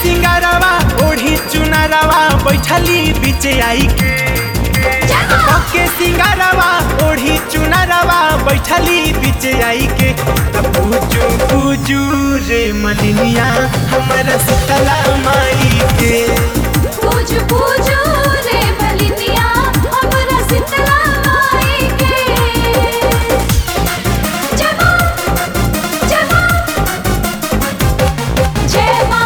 सिंगारवा ओढ़ी चुनारवा बैठली बीचे आई के सिंगारवा ओढ़ी चुनारवा बैठली बीचे आई के पूजू पूजू रे मलिनिया हमारा शीतला माई के पूजू पूजू रे मलिनिया हमारा शीतला माई के जय मां जय मां जय मां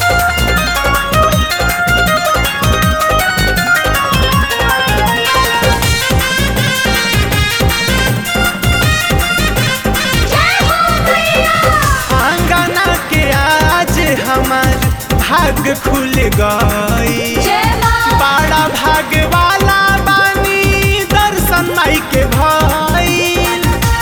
हमार भाग खुल गई बड़ा भाग वाला बानी दर्शन माई के भइल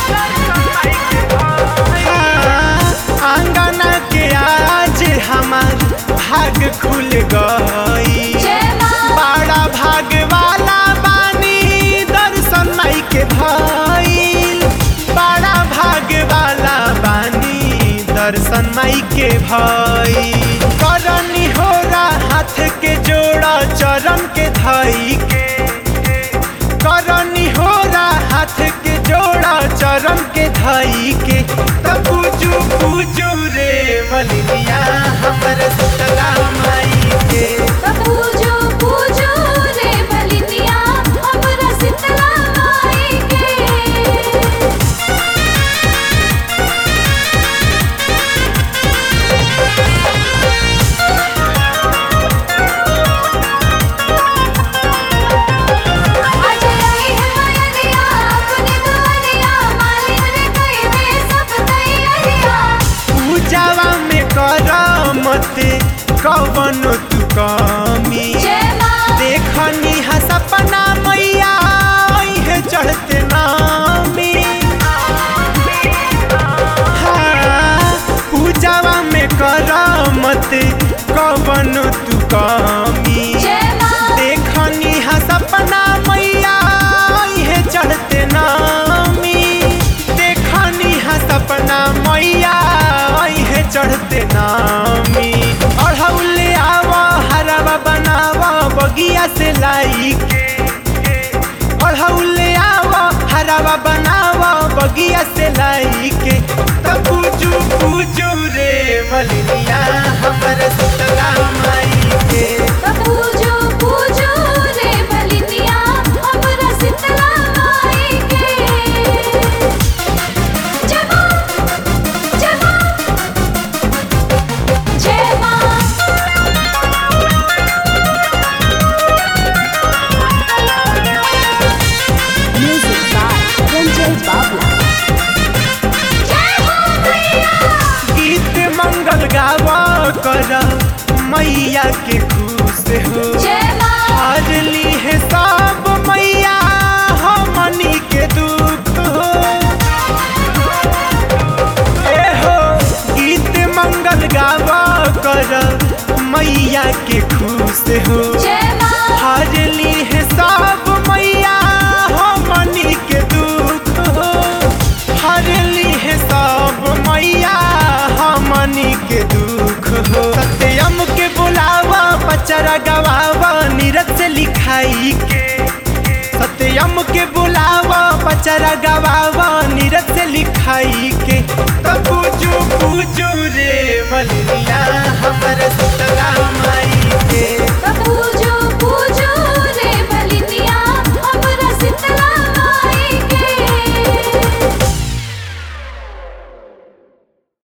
आंगना के आज हमार भाग खुल गई बड़ा भाग वाला बानी दर्शन माई के भइल बड़ा भाग वाला बानी दर्शन माई के भाई करनी हो हाथ के जोड़ा चरण के धाई के करनी हो हाथ के जोड़ा चरण के धाई के तब पूजू पूजू रे मलिनिया हमर शीतला माई के पूजू पूजू रे मलिनिया हमर शीतला माई के कवन तू कमी देखनी हा सपना मैया है चढ़ते नामी पूजावा में करमत कवन तू कमी देखनी हा सपना मैया है चढ़ते नामी देखनी हा सपना मैया है चढ़ते नामी अढ़ौले आवा हरवा बनावा बगिया से लाई के अढ़ौले आवा हरवा बनावा बगिया से लाई के तब पूजू पूजू रे मलिनिया हमर शीतला माई के पूजू पूजू रे मलिनिया हमर शीतला माई के जय मां जय मां जय मां गीत मंगल गावा कर मैया के खुश हो हर ली है सब मैया हमनी के दुख हो ए हो गीत मंगल गावा कर मैया के खुश हो हर ली है सब मैया हमनी के दुख हो हर ली है सब मैया हमनी के दुख हो सत्यम के बुलावा पचरा गवावा नीरज से लिखाई के सत्यम के बुलावा पचरा गवावा नीरज से लिखाई के तब पूजू पूजू रे मलिनिया हमर शीतला माई